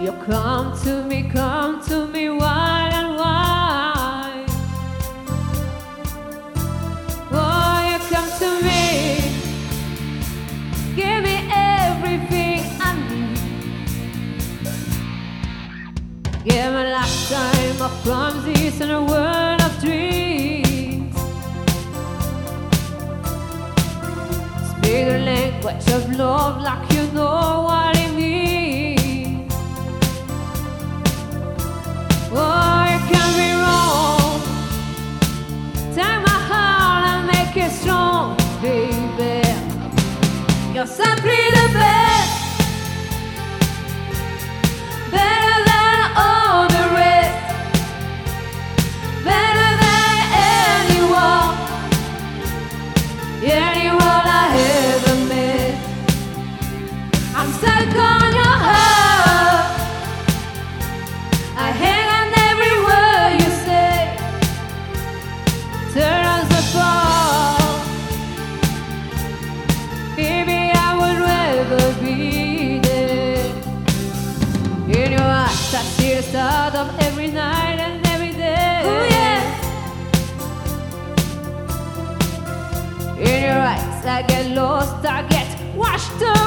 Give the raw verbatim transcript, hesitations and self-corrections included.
You come to me, come to me, wild and wide. Oh, you come to me, give me everything I need. Give me a lifetime of promises and a world of dreams. Speak the language of love like you know what it means. Oh, you can be wrong. Take my heart and make it strong, baby. You're simply the best, better than all the rest, better than anyone, anyone I ever met. I'm stuck on your heart, I hang on every word you say. Turn us apart, baby, I would rather be there. In your eyes I see the start of every night and every day. Oh yeah. In your eyes I get lost, I get washed away.